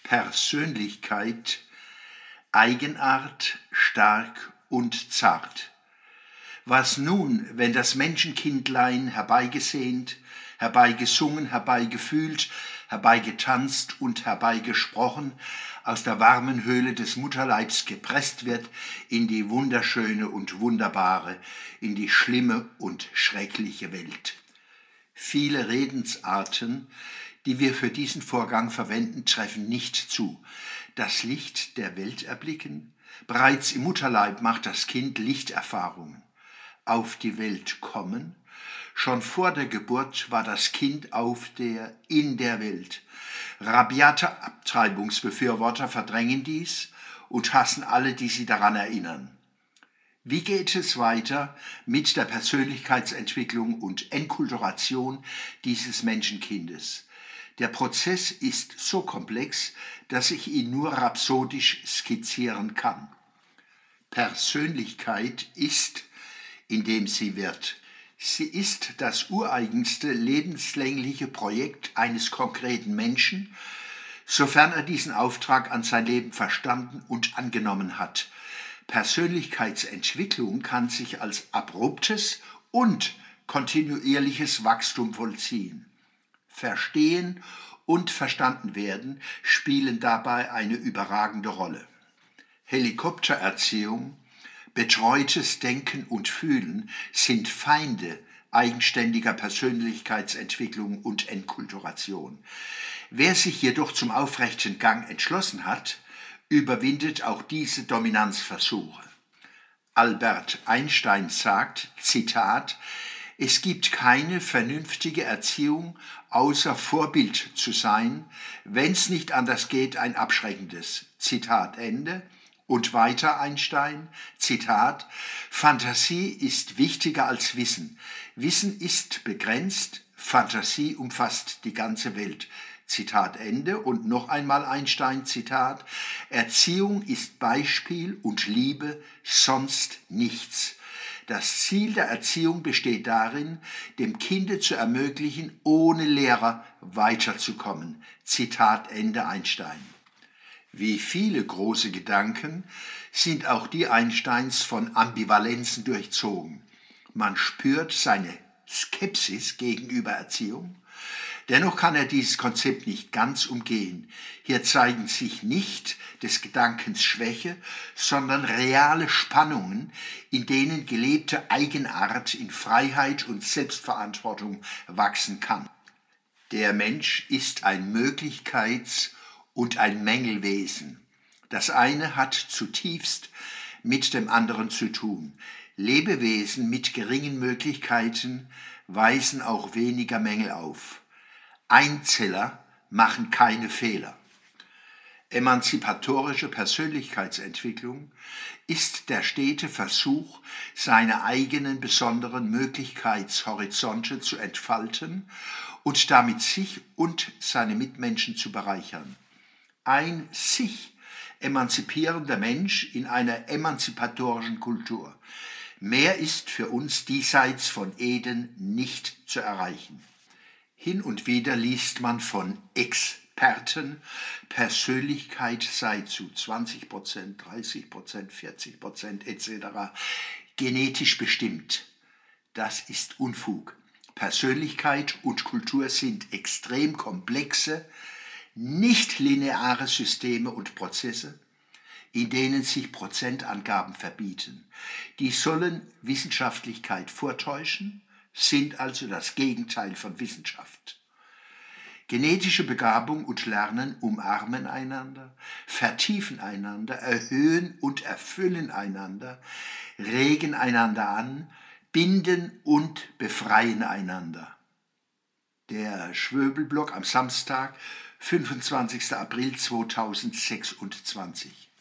Persönlichkeit, Eigenart, stark und zart. Was nun, wenn das Menschenkindlein herbeigesehnt, herbeigesungen, herbeigefühlt, herbeigetanzt und herbeigesprochen, aus der warmen Höhle des Mutterleibs gepresst wird in die wunderschöne und wunderbare, in die schlimme und schreckliche Welt. Viele Redensarten, die wir für diesen Vorgang verwenden, treffen nicht zu. Das Licht der Welt erblicken, bereits im Mutterleib macht das Kind Lichterfahrungen. Auf die Welt kommen, schon vor der Geburt war das Kind in der Welt. Rabiate Abtreibungsbefürworter verdrängen dies und hassen alle, die sie daran erinnern. Wie geht es weiter mit der Persönlichkeitsentwicklung und Enkulturation dieses Menschenkindes? Der Prozess ist so komplex, dass ich ihn nur rhapsodisch skizzieren kann. Persönlichkeit ist, indem sie wird. Sie ist das ureigenste lebenslängliche Projekt eines konkreten Menschen, sofern er diesen Auftrag an sein Leben verstanden und angenommen hat. Persönlichkeitsentwicklung kann sich als abruptes und kontinuierliches Wachstum vollziehen. Verstehen und verstanden werden spielen dabei eine überragende Rolle. Helikoptererziehung, betreutes Denken und Fühlen sind Feinde eigenständiger Persönlichkeitsentwicklung und Enkulturation. Wer sich jedoch zum aufrechten Gang entschlossen hat, überwindet auch diese Dominanzversuche. Albert Einstein sagt, Zitat, es gibt keine vernünftige Erziehung, außer Vorbild zu sein, wenn's nicht anders geht, ein abschreckendes. Zitat Ende. Und weiter Einstein, Zitat, Fantasie ist wichtiger als Wissen. Wissen ist begrenzt, Fantasie umfasst die ganze Welt. Zitat Ende. Und noch einmal Einstein, Zitat, Erziehung ist Beispiel und Liebe, sonst nichts. Das Ziel der Erziehung besteht darin, dem Kinde zu ermöglichen, ohne Lehrer weiterzukommen. Zitat Ende Einstein. Wie viele große Gedanken sind auch die Einsteins von Ambivalenzen durchzogen. Man spürt seine Skepsis gegenüber Erziehung. Dennoch kann er dieses Konzept nicht ganz umgehen. Hier zeigen sich nicht des Gedankens Schwäche, sondern reale Spannungen, in denen gelebte Eigenart in Freiheit und Selbstverantwortung wachsen kann. Der Mensch ist ein Möglichkeits- und ein Mängelwesen. Das eine hat zutiefst mit dem anderen zu tun. Lebewesen mit geringen Möglichkeiten weisen auch weniger Mängel auf. Einzeller machen keine Fehler. Emanzipatorische Persönlichkeitsentwicklung ist der stete Versuch, seine eigenen besonderen Möglichkeitshorizonte zu entfalten und damit sich und seine Mitmenschen zu bereichern. Ein sich emanzipierender Mensch in einer emanzipatorischen Kultur. Mehr ist für uns diesseits von Eden nicht zu erreichen. Hin und wieder liest man von Experten, Persönlichkeit sei zu 20%, 30%, 40% etc. genetisch bestimmt. Das ist Unfug. Persönlichkeit und Kultur sind extrem komplexe, nicht lineare Systeme und Prozesse, in denen sich Prozentangaben verbieten. Die sollen Wissenschaftlichkeit vortäuschen, sind also das Gegenteil von Wissenschaft. Genetische Begabung und Lernen umarmen einander, vertiefen einander, erhöhen und erfüllen einander, regen einander an, binden und befreien einander. Der Schwöbelblog am Samstag, 25. April 2026.